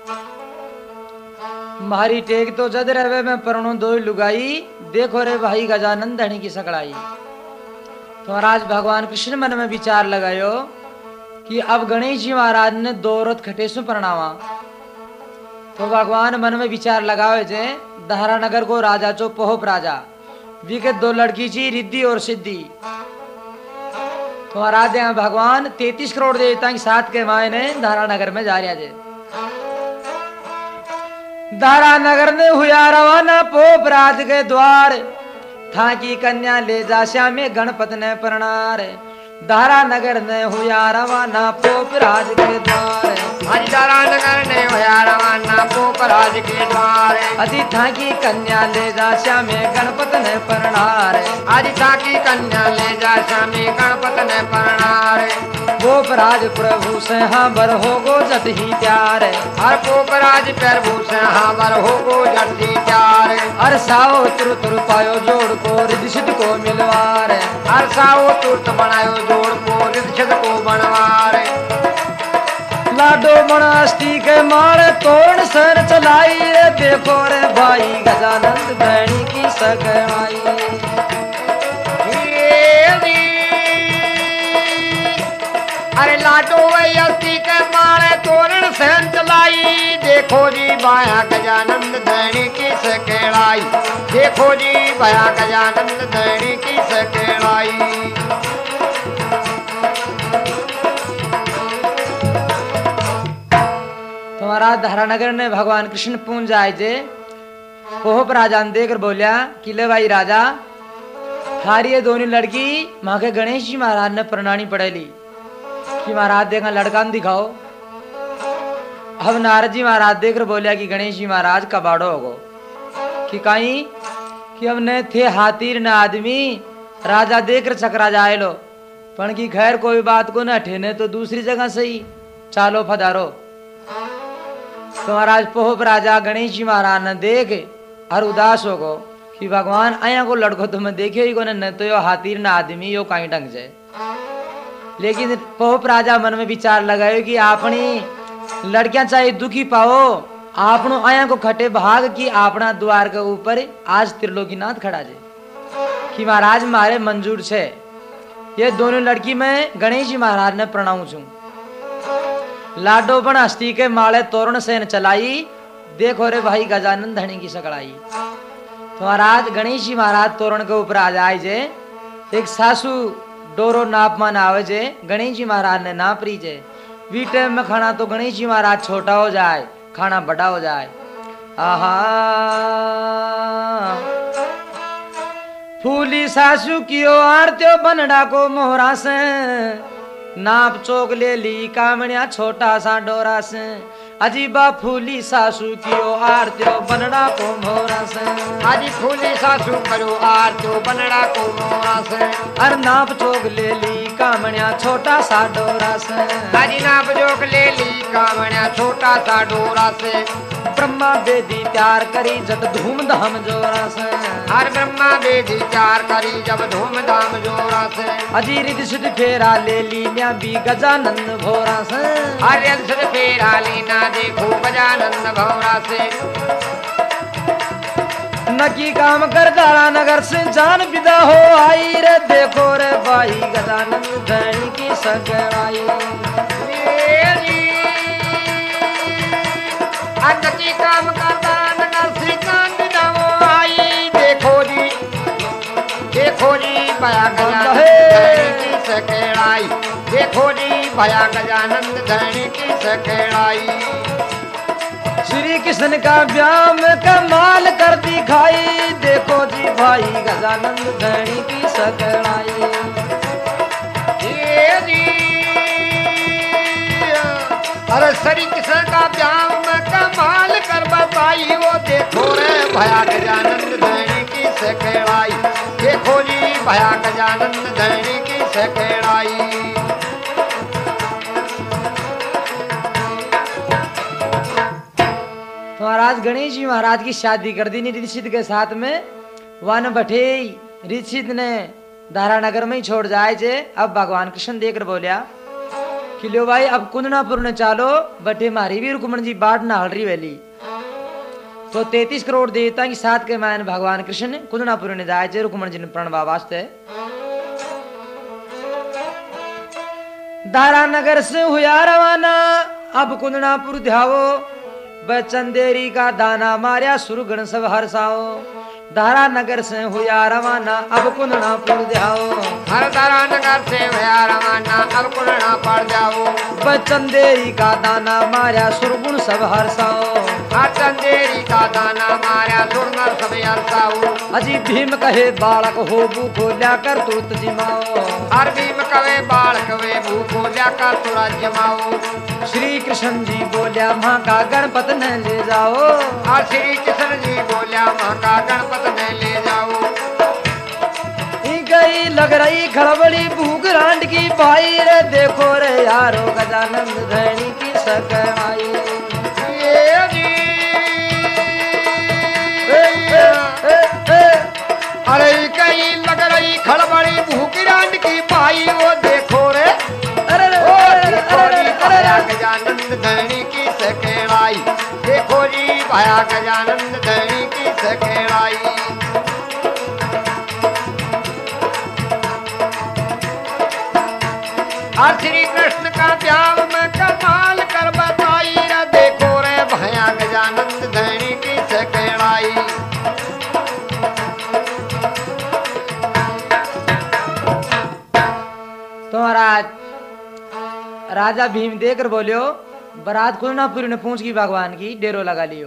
मारी टेक तो जद रहे में परनो दो लुगाई, देखो रे भाई गजानन धनी की सकड़ाई। तो महाराज भगवान कृष्ण मन में विचार लगायो कि अब गणेश जी महाराज ने दो रथ खटेसु प्रणावा। तो भगवान मन में विचार लगावे जे दहरा नगर को राजा चो पोहप राजा विगत दो लड़की जी रिद्धि और सिद्धि। तो महाराज भगवान 33 करोड़ देवता के साथ के मायने दहरा नगर में जा रहा जे। दहरा नगर ने हुआ रवाना पोप राज के द्वार, था की कन्या ले जा श्यामे गणपत ने प्रणार। दारा नगर ने हुआ रवाना पोप राज के द्वार, आज दारा नगर ने हुआ रवाना पोप राज के द्वार। अति था की कन्या ले जा श्यामे गणपत ने प्रणार। आज था की कन्या ले जा श्यामे गणपत ने प्रणार। पोप राज प्रभु से हाँ बर हो गो जट ही प्यार। हर पोप राज प्रभु से हाँ बर हो गो जट ही प्यार। हर साओ तुर तुर पायो जोड़ को रिदिशित को मिलवार। हर साओ तुरत बनायो जोड़ को रिदिशित को बनवार। लाडो मनास्ती के मारे तोरण सर चलाई रे, देखो रे भाई गजानंद धनी की सकड़ाई। अरे लाडो वैयस्ती के मारे तोरण सहन चलाई, देखो जी भाया गजानंद धनी की सकड़ाई। देखो जी भाया गजानंद धनी की सकड़ाई। तुम्हारा धरानगर ने भगवान कृष्ण पूंज आए जे पोहप राजा ने देखकर बोलिया कि ले भाई राजा, थारी ये दोनों लड़की माँ के गणेश जी महाराज ने प्रणानी पड़ेली कि महाराज देखा लड़का दिखाओ। अब नारद जी महाराज देखकर बोलिया कि गणेश जी महाराज कबाड़ो होगो कि कहीं कि अब न थे हाथीर न आदमी, राजा देखकर चकरा जाए लो पण की खैर कोई बात को न ठेने तो दूसरी जगह सही चालो फदारो। तो महाराज पोहप राजा गणेश जी महाराज ने देख और उदास हो गो कि भगवान आया को लड़को तुम्हें देखियो ही को न तो यो हाथीर न आदमी यो कहीं ढंग जाए। लेकिन पोहप राजा मन में विचार लगायो कि अपनी लड़कियां चाहे दुखी पाओ, आपनो आया को खटे भाग की अपना द्वार के ऊपर आज त्रिलोकीनाथ खड़ा जे कि महाराज मारे मंजूर छे ये दोनों लड़की में गणेश जी महाराज ने प्रणाम छू। लाडो बन हस्ती के माले तोरण सेन चलाई, देखो रे भाई गजानन धनी की सकड़ाई। तो महाराज गणेश जी महाराज तोरण के ऊपर आ जाए जे, एक सासू डोरो नाप मान आवे जे गणेश जी महाराज ने नाप री जे। वी टाइम में खाना तो गणेश जी महाराज छोटा हो जाए, खाना बड़ा हो जाए। आहा फूली सासू कियो आरत्यो बनड़ा को मोहरा से, नाप चोक ले ली कामणिया छोटा सा डोरा से। अजीबा फूली सासू कियो आरत्यो बनड़ा को मोहरा से, अजी फूली सासू करो आरत्यो बनड़ा को मोहरा से। अर नाप चोक ले ली कामणिया छोटा सा डोरा से, अजी नाप चोक ले ली कामणिया छोटा सा डोरा से। ब्रह्मा बेदी प्यार करी जब धूमधाम जोरा से, हर ब्रह्मा बेदी प्यार करी जब धूमधाम जोरा से। अजी रिद सिद्ध फेरा ले ली न्या भी गजानंद भोरा से, हर रिद सिद्ध फेरा लेना देखो गजानंद भोरा से। नकी काम कर दारा नगर से जान विदा हो आई रे, देखो रे भाई गजानंद धनी की सकड़ाई। नकी काम कर दारा नगर से जान विदा हो आई, देखो जी भया गजानंद धनी की सकड़ाई। देखो जी भया गजानंद धनी की सकड़ाई। श्री कृष्ण का व्याम कमाल कर दिखाई, देखो जी भाई गजानंद धनी की सकड़ाई। अरे श्री कृष्ण का व्याम कमाल कर बताई, वो देखो रे भया गजानंद धनी की सकड़ाई। देखो जी भया गजानंद धनी की सकड़ाई। तो महाराज गणेश जी महाराज की शादी कर दी ऋषिद के साथ में। वन बठे ऋषिद ने धारानगर में ही छोड़ जाए जे। अब भगवान कृष्ण देखकर बोलिया कि लो भाई अब कुंदनापुर ने चालो बटे मारी भी रुक्मण जी बाट ना हल रही वैली तो 33 करोड़ देवता की साथ के मान भगवान कृष्ण कुंदनापुर ने जाए जे रुक्मण जी ने प्रणवा वास्ते दारा नगर से हुआ रवाना अब कुंदनापुर ध्यावो बचंदेरी का दाना मार्या सुरगण सब हर्षाओ दारा नगर से हुआ रवाना अब कुंदनापुर ध्याओ हर दारा नगर से हुआ रवाना अब कुंदनापुर जाओ बचंदेरी का दाना मार्या सुरगुण सब हर्षाओ चंदेरी का दाना मार्या सुरनर सब हर्षाओ अजी भीम कहे बालक हो भूखो कर तुरत जिमाओ हर भीम कहे बालक वे भूखो कर तुरत जमाओ श्री कृष्ण जी बोलिया माँ का गणपत न ले जाओ और श्री कृष्ण जी बोलिया माँ का गणपत न ले जाओ गई लग रही खड़बड़ी भूख रांड की भाई रे देखो रे यारो गजानंद धनी की सकवाई अरे कहीं लग रही खड़बड़ी भूख रांड की भाई वो देखो रे भाया गजानंद धनी की सकेलाई देखो जी भाया गजानंद धनी की सकेलाई और श्री कृष्ण का ब्याह में कमाल कर बताई रे देखो रे भाया गजानंद धनी की सकेलाई तो महाराज राजा भीम देकर बोलियो बरात कुंदनापुर ने पूछ की भगवान की डेरो लगा लियो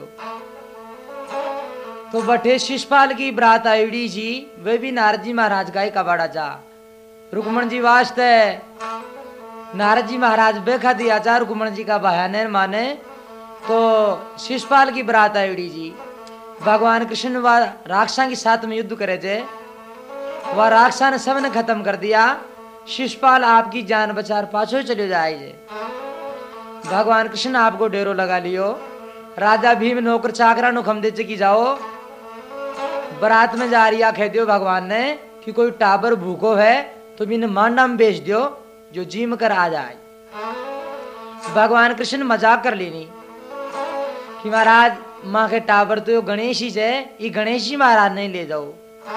तो बटे शिषपाल की बरात आईडी जी वे भी नारद जी महाराज का ही कबाड़ा जा रुक्मण जी वास्ते नारद जी महाराज बेखा दिया जा रुक्मण जी का बयान माने तो शिषपाल की बरात आईडी जी भगवान कृष्ण व राक्षा के साथ में युद्ध करे थे वह राक्षा ने सबने खत्म कर दिया शिषपाल आपकी जान बचार पाछो चले जाए भगवान कृष्ण आपको डेरो लगा लियो राजा भीम नौकर चाकरा नु खम दे की जाओ बरात में जा रिया कह दियो भगवान ने कि कोई टाबर भूखो है तो बिन मांडा में बेच दियो जो जीम कर आ जाए भगवान कृष्ण मजाक कर लेनी कि महाराज माँ के टाबर तो गणेश ही है ये गणेश जी महाराज नहीं ले जाओ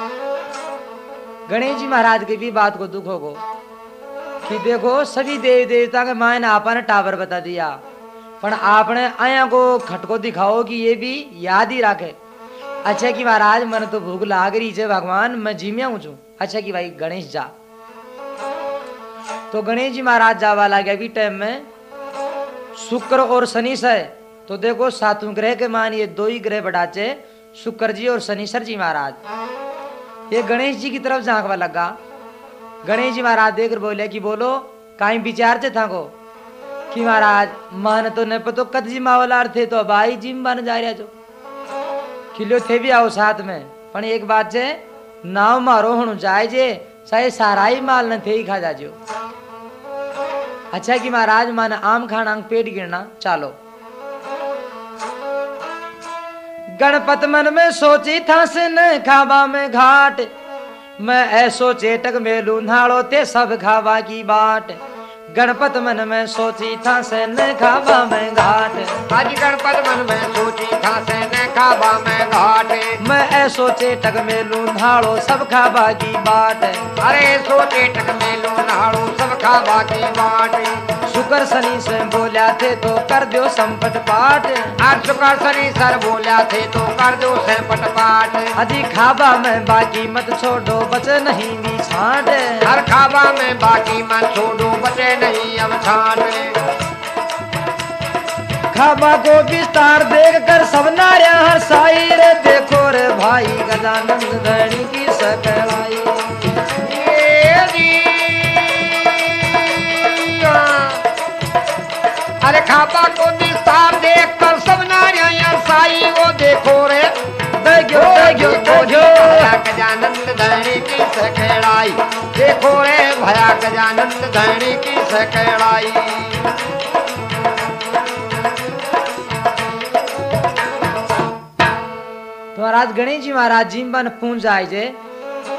गणेश जी महाराज की भी बात को दुख होगो कि देखो सभी देवी देवता के माँ ने आपने टावर बता दिया पर आपने आया को खटको दिखाओ कि ये भी याद ही रखे अच्छा कि महाराज मन तो भूख लाग रही है भगवान मैं जीमिया हूँ अच्छा कि भाई गणेश जा तो गणेश जी महाराज जावा लगे अभी टाइम में शुक्र और शनि से तो देखो सातवें ग्रह के मान ये दो ही ग्रह बढ़ाचे शुक्र जी और शनिश्वर जी महाराज ये गणेश जी की तरफ झांकवा लगा गणेश जी महाराज देखकर बोले कि बोलो कहीं विचार से था को कि महाराज मान तो न पतो कद जी मावलार थे तो भाई जिम बन जा रहा जो खिलो थे भी आओ साथ में पर एक बात है नाव मारो हूं जाए जे चाहे सारा ही माल न थे ही खा जाजो अच्छा कि महाराज मान आम खाना पेट गिरना चालो गणपत मन में सोची था से न खाबा में घाट मैं ऐसो चेटक में लूंधाड़ो ते सब खावा की बाट गणपत मन में सोची था से न खाबा में घाट आज गणपत मन में सोची था से न खाबा में घाट मैं ऐसो चेटक में लूंधाड़ो सब खाबा की बाट अरे सो चेटक में लूंधाड़ो सब खाबा की बाट शुक्र शनि से बोलिया थे तो कर दो संपट पाठ आज शुक्र शनि सर बोलिया थे तो कर दो संपट पाठ अजी खाबा में बाकी मत छोड़ो बचे नहीं नी छाट हर खाबा में बाकी मत छोड़ो बचे नहीं अब छाट खाबा को विस्तार देख कर सब नारिया हर साई रे देखो रे भाई गजानंद धनी की सकवाई अरे खाबा को विस्तार देख कर सब नारिया साई वो देखो रे गजानंद धनी की सकेलाई देखो रे भया गजानंद धनी की सकेलाई तो महाराज गणेश जी महाराज जी बन पूंछ आए जे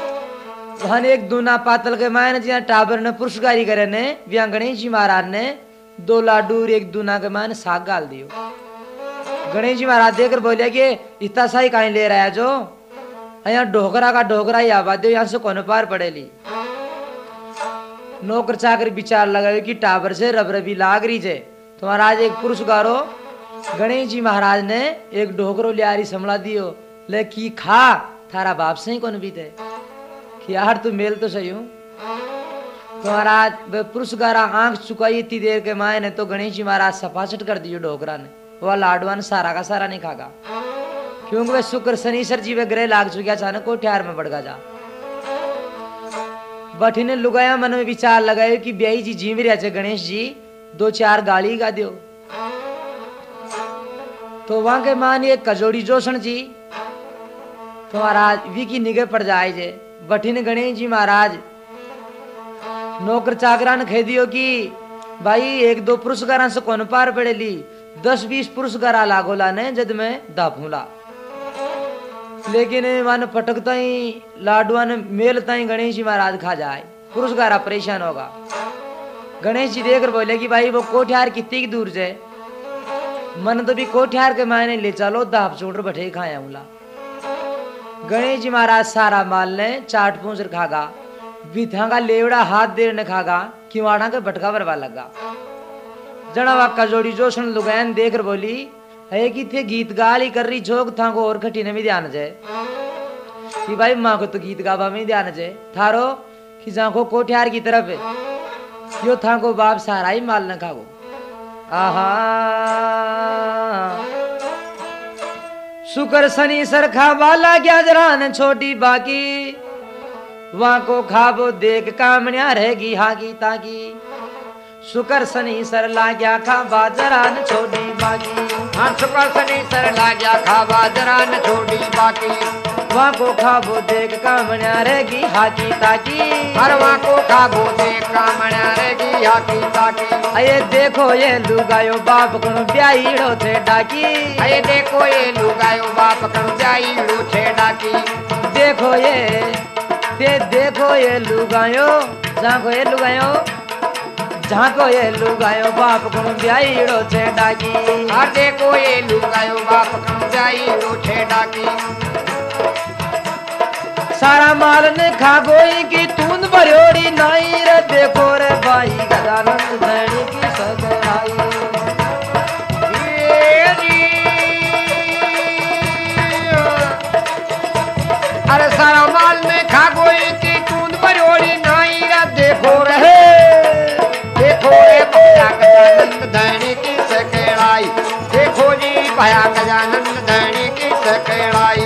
वहां एक दूना पातल के मायने जी टाबर ने पुरस्कारी करे ने विया गणेश जी महाराज ने 2 लाडू और 1 दूना के मान साग गाल दियो। गणेश जी महाराज देकर बोलिया कि इतना सा ही कहीं ले रहा है जो यहाँ ढोकरा का ढोकरा ही आवा दो, यहाँ से कौन पार पड़ेली। नौकर चाकर विचार लगायो कि टाबर से रबरबी लाग रही है। तो महाराज एक पुरुष गारो गणेश जी महाराज ने एक ढोकरो लियारी संभला दियो, ले की खा थारा बाप से ही कौन बीते कि यार तू मेल तो सही हूं। तो महाराज वे पुरुष गारा आंख चुकाई इतनी देर के माए ने तो गणेश जी महाराज सपाचट कर दियो ढोकरा ने। वह लाडवान सारा का सारा नहीं खागा, क्योंकि वे शुक्र शनिश्चर जी वे ग्रह लाग चुके अचानक को ठहर में बढ़ जा। बठी ने लुगाया मन में विचार लगायो कि ब्याई जी जीव रहा है, गणेश जी 2-4 गाली गा दियो। तो वहां के मान ये कजोड़ी जोशन जी तो महाराज वी की निगाह पड़ जाए जे। बठी ने गणेश जी महाराज नौकर चाकरा ने कह दियो कि भाई 1-2 पुरुषकारा से कौन पार पड़ेली, 10-20 पुरुषकारा लागोला ने जद में दाफूला। लेकिन मन पटकता ही लाडुआ ने मेलता ही गणेश जी महाराज खा जाए, पुरुषकारा परेशान होगा। गणेश जी देखकर बोले कि भाई वो कोठियार कितनी दूर जाए, मन तो भी कोठियार के मायने ले चलो दाप चूड़ बैठे खाया उला। गणेश जी महाराज सारा माल ने चाट पूछ खागा, बिथा का लेवड़ा हाथ देर ने खागा, किवाड़ा के भटका भरवा लगा। जनावा कजोड़ी जोशन लुगैन देखकर बोली है कि थे गीत गाली कर रही झोंक था को और खटी ने भी ध्यान जाए कि भाई माँ को तो गीत गावा में ध्यान जाए थारो कि जाको कोठियार की तरफ है यो था को बाप सारा ही माल न खागो। आहा शुक्र शनि सरखा वाला क्या जरान छोटी बाकी, वहां को खाबो देख कामनिया रहेगी हागी ताकी। शुक्र शनि सर लाग्या खा बाजरान छोटी बाकी, हाँ शुक्र शनि सर लाग्या खा बाजरान छोटी बाकी। वहां को खाबो देख कामनिया रहेगी हाकी ताकी, हर वहां को खाबो देख कामनिया रहेगी हाकी ताकी। अये देखो ये लुगायो बाप कण ब्याईड़ो थे डाकी, अये देखो ये लुगायो बाप कण ब्याईड़ो थे डाकी। देखो ये लुगायो जाको ये लुगायो झाको ये लुगायो बाप कण ब्याईड़ो थे डाकी। हर देखो ये लुगायो बाप कण ब्याईड़ो थे डाकी। सारा माल ने खा गोई की तूंद भरोड़ी नाई रे देखो रे भाई गजानंद धनी की सगराई। अरे सारा माल ने खा गोई की तूंद भरोड़ी नाई रे देखो रे भया गजानंद धनी की सगराई। देखो जी भया गजानंद धनी की सगराई।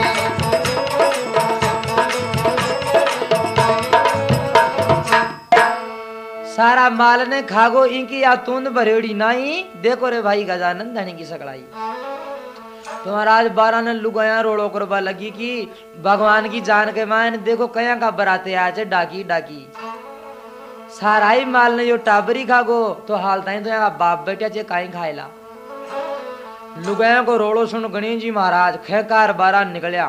सारा माल ने खागो इनकी या तूंद भरेड़ी नाई देखो रे भाई गजानंद धनी की सकड़ाई। तो महाराज 12 ने लुगाया रोड़ो करवा लगी कि भगवान की जान के मान देखो कया का बराते आचे डाकी डाकी। सारा ही माल ने यो टाबरी खागो तो हाल ताई तो यहाँ बाप बेटा चे काई खाएला। लुगाया को रोड़ो सुन गणेश जी महाराज खेकार 12 निकलिया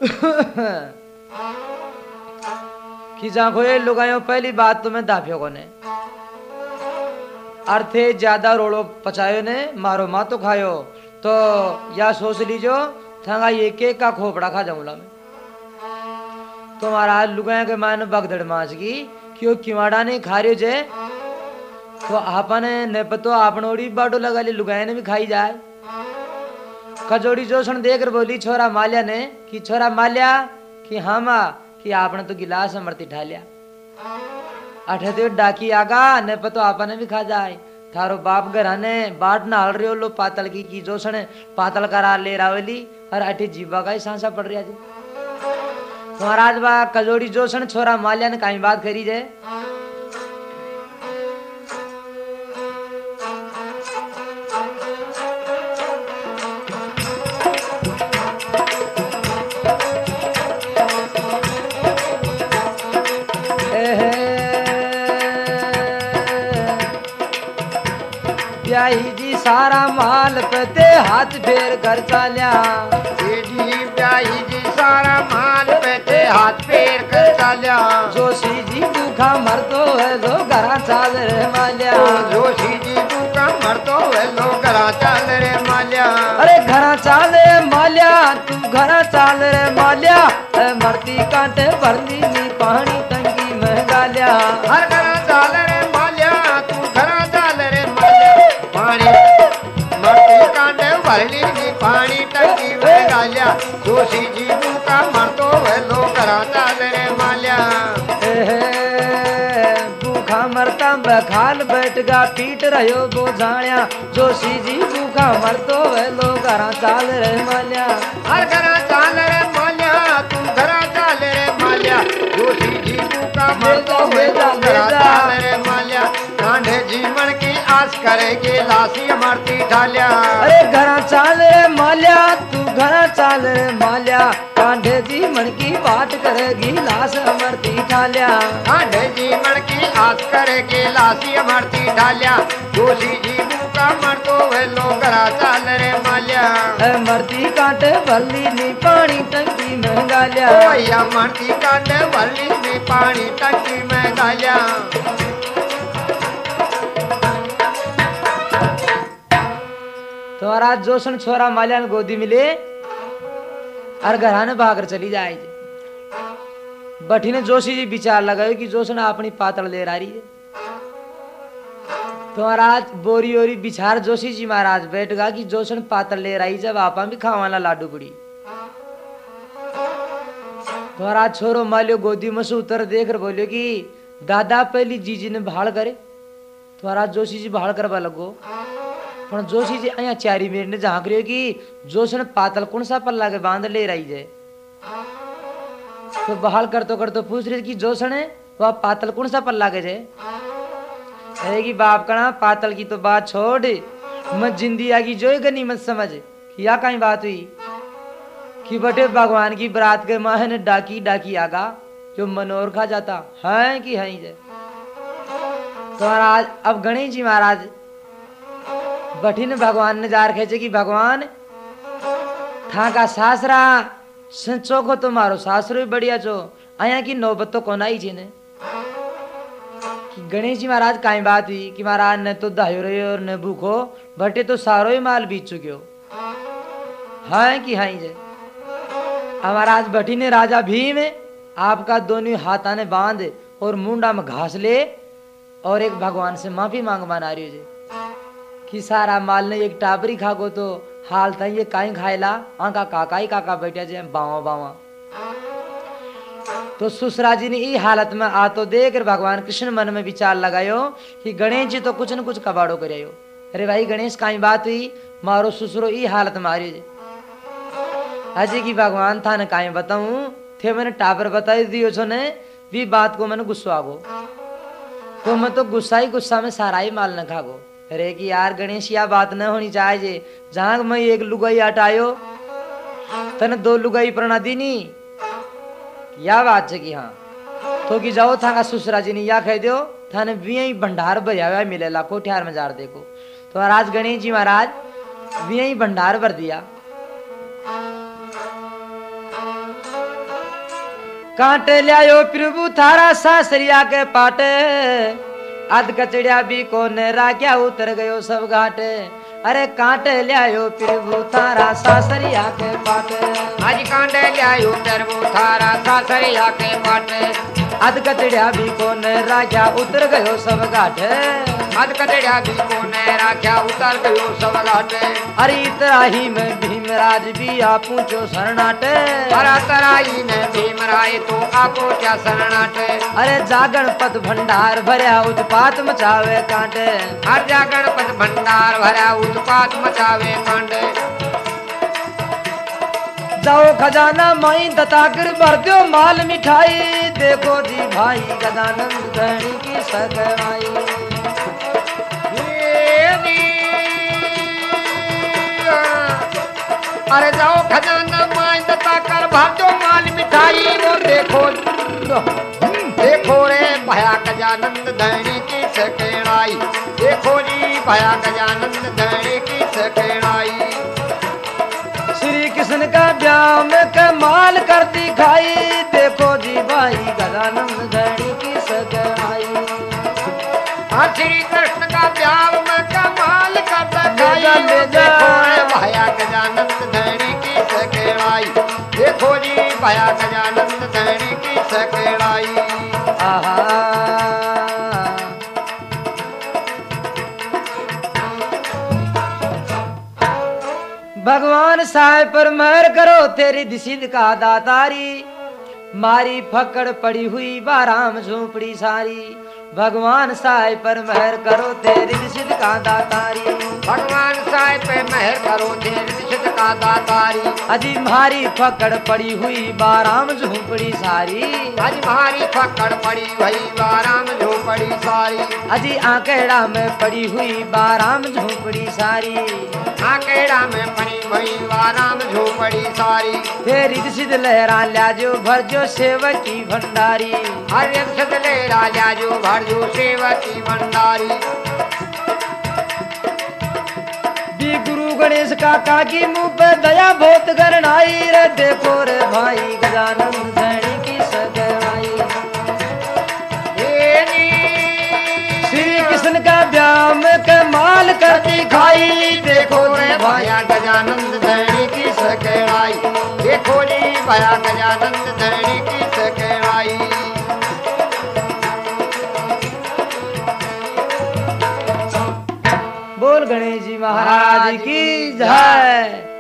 कि जाको ये लुगायो पहली बात तो मैं दाफियो को ने अर्थे ज्यादा रोड़ो पचायो ने मारो मा तो खायो तो या सोच लीजो थांगा ये केक का खोपड़ा खा जाऊंगा मैं। तो महाराज लुगाया के मान बगदड़ माच की क्यों किवाड़ा ने खा रहे जे तो आपने ने पतो आपनोड़ी बाडो लगा ली लुगाया ने भी खाई जाए। कजोड़ी जोशन देकर बोली छोरा माल्या ने कि छोरा माल्या कि हाँ माँ कि आपने तो गिलास अमृति ठा लिया अठे तो डाकी आगा ने पतो आपने भी खा जाए। थारो बाप घर ने बाट ना हल रही हो लो पातल की जोशन पातल करा ले रावेली और अठे जीवा का ही सांसा पड़ रहा जी। तो महाराज बा कजोड़ी जोशन छोरा माल्या ने कहीं बात करी जाए। ब्याही जी सारा माल पे हाथ फेर कर चाल्या। जी ब्याही जी सारा माल पे हाथ फेर कर चाल्या। जोशी जी भूखा मरतो है जो घरा चाल रे माल्या। जोशी जी भूखा मरतो वेलो घरा चाल रे माल्या। अरे घरा चाल रे माल्या तू घरा चाल रे माल्या मरती कांटे भरली नी पानी टंकी में गाल्या। हर घरा चाल रे माल्या तू घरा चाल रे माल्या पानी मरती कांटे भरली नी पानी टंकी में गाल्या। जोशी जी का मरतो वेलो घरा चाल रे माल्या। भूखा मरता बखाल बैठ गा पीट रहो बोझाण्या। जोशी जी भूखा मरतो वेलो घरा चाल रे माल्या। हर घरा चाल रे माल्या तू घरा चाल रे माल्या। जोशी जी का मरतो वेलो घरा चाल रे माल्या। कांधे जीवन की आस करेगी लासी मरती ढाल्या। अरे घरा चाल रे माल्या तू घरा चाल रे माल्या कांधे जीवन की बात करेगी लाश मरती ढाल्या। कांधे जीवन की आस करेगी लासी मरती ढाल्या। जोशी जी का मरतो वेलो घरा चाल रे माल्या। मरती कांटे भरली नी पानी टंकी में गाल्या। या मरती कांधे भरली नी पानी टंकी में गाल्या। तुम्हारा जोशन छोरा माल्या ने गोदी मिले और घराने भागर चली जाए। बठी ने जोशी जी विचार लगायो कि जोशन अपनी पातल ले रही है। तो महाराज बोरी ओरी बिछार जोशी जी महाराज बैठ गा कि जोशन पातल ले रही जब आपा भी खावाना लाडू बुड़ी। तो महाराज छोरो मालियो गोदी में से उतर देख कर बोलियो कि दादा पहली जीजी ने भाड़ करे। तो महाराज जोशी जी भाड़ करवा लगो पर जोशी जी अया 4 मिनट ने झांक रही कि जोशन पातल कौन सा पल्ला के बांध ले रही जाए। तो बहाल करतो करतो पूछ रही कि जोशन है वह पातल कौन सा पल्ला के जाए। कहेगी बाप कणा पातल की तो बात छोड़ मत जिंदी आगी जो गनी मत समझ या कहीं बात हुई कि बटे भगवान की बरात के माह ने डाकी डाकी आगा जो मनोर खा जाता है कि है जाए। तो महाराज अब गणेश जी महाराज बठी ने भगवान ने जार खेचे कि भगवान था का सासरा संचो को तो मारो सासरो ही बढ़िया चो आया की नौबत तो कौन आई ने कि गणेश जी महाराज काई बात हुई कि महाराज न तो दायो रहे और न भूखो बटे तो सारो ही माल बीत चुके हो है कि हाई जे। महाराज बठी ने राजा भीम आपका दोनों हाथा ने बांध और मुंडा में घास ले और एक भगवान से माफी मांग बना रही हो कि सारा माल ने एक टाबरी खागो तो हाल था ये काई खाएला आका काका ही काका बैठा जे बावा बावा। तो सुसरा जी ने ई हालत में आ तो देख भगवान कृष्ण मन में विचार लगायो कि गणेश जी तो कुछ न कुछ कबाड़ो करे। अरे भाई गणेश काई बात हुई मारो सुसरो ई हालत मारी जे अजय की भगवान था न काई बताऊं थे मैंने टाबर बताई दियो छो ने भी बात को मैंने गुस्सा आगो तो मैं तो गुस्सा ही गुस्सा में सारा ही माल न खागो। अरे कि यार गणेश या बात न होनी चाहिए जहां मैं एक लुगाई हटायो तने 2 लुगाई प्रणा दी नी या बात है कि हाँ तो कि जाओ था का सुसरा जी ने या कह दो थाने भी भंडार भरिया हुआ मिले लाखों ठियार में जार देखो। तो महाराज गणेश जी महाराज भी भंडार भर दिया। कांटे लियायो प्रभु थारा सासरिया के पाटे अध कचड़िया भी को राख्या उतर गयो सब घाटे। अरे कांटे लियायो प्रभु थारा सासरिया के पाटे आज कांटे लियायो प्रभु थारा सासरिया के पाटे अध कचड़िया भी को राख्या उतर गयो सब घाटे। अध कचड़िया भी को राख्या उतर गयो सब घाटे। अरे तराही में भीमराज भी पूछो शरणाटे अरे तराही में भीमराय तो आपो क्या शरणाटे। अरे जागण पत भंडार भरया उत्पात मचावे कांटे हर जागण पत भंडार भरया उत्पात मचावे कांटे। जाओ खजाना माई दताकर भर दो माल मिठाई देखो जी भाई गदानंद धनी की सगवाई। अरे जाओ खजाना माई दताकर भर दो माल मिठाई वो देखो देखो रे भया गजानंद धनी की सकेड़ाई। देखो जी भया गजानंद धनी की सकेड़ाई। श्री कृष्ण का ब्याह में कमाल करती खाई देखो जी भाई गजानंद धनी की सगाई। श्री कृष्ण का ब्याह में कमाल देखो रे भाया गजानंद धनी की सकेलाई देखो जी भाया गजानंद धनी की सकेलाई भगवान साहेब पर मेहर करो तेरी दिसिद का दातारी मारी फकड़ पड़ी हुई बाराम झोपड़ी सारी भगवान साहेब पर मेहर करो तेरी दिसिद का दातारी भगवान साहेब पे मेहर करो तेरी दिसिद का दातारी अजी मारी फकड़ पड़ी हुई बाराम झोपड़ी सारी अजी मारी फकड़ पड़ी हुई बाराम झोपड़ी सारी अजी आकेड़ा में पड़ी हुई बाराम झोपड़ी सारी आकेड़ा में पड़ी हुई बाराम झोपड़ी सारी तेरी दिसिद लहरा ल्याजो भरजो सेवक की भंडारी हर दिसिद लहरा ल्याजो भरजो सेवक की भंडारी भी गुरु गणेश काका की मुंह पे दया बहुत गरनाई रे देखो रे भाई गजानंद धनी की सगाई श्री कृष्ण का व्याम कमाल कर दिखाई देखो रे भाया गजानंद धनी की सगाई देखो जी भाया गजानंद धनी की सगाई बोल गणेश जी महाराज की जय।